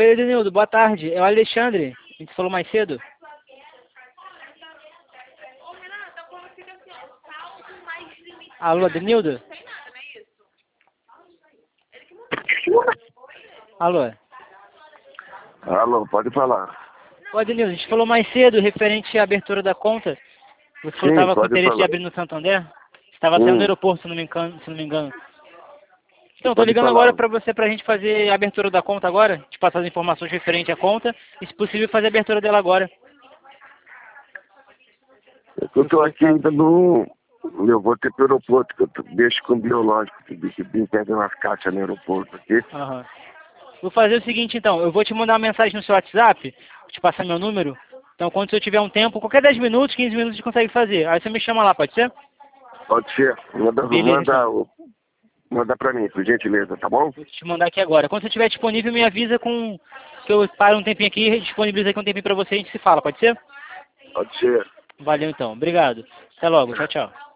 Oi, Edenildo, boa tarde. É o Alexandre. A gente falou mais cedo. Alô, Edenildo? Alô? Alô, pode falar. Ô, Edenildo, a gente falou mais cedo referente à abertura da conta. Você falou que Sim, estava com pode interesse de falar. abrir no Santander? Estava até no aeroporto, se não me engano. Então, tô Pode ligando falar. agora pra gente fazer a abertura da conta agora, te passar as informações referentes à conta e, se possível, fazer a abertura dela agora. Eu tô aqui ainda no... Eu vou ter pro aeroporto, que eu deixo com o biológico, que vim perdendo umas caixas no aeroporto aqui. Aham. Vou fazer o seguinte, então. Eu vou te mandar uma mensagem no seu WhatsApp, vou te passar meu número. Então, quando você tiver um tempo, qualquer 10 minutos, 15 minutos, a gente consegue fazer. Aí você me chama lá, pode ser? Pode ser. Beleza, então. Manda pra mim, por gentileza, tá bom? Vou te mandar aqui agora. Quando você estiver disponível, me avisa com que eu paro um tempinho aqui e disponibilizo aqui um tempinho pra você e a gente se fala, pode ser? Pode ser. Valeu, então. Obrigado. Até logo. Tchau, tchau.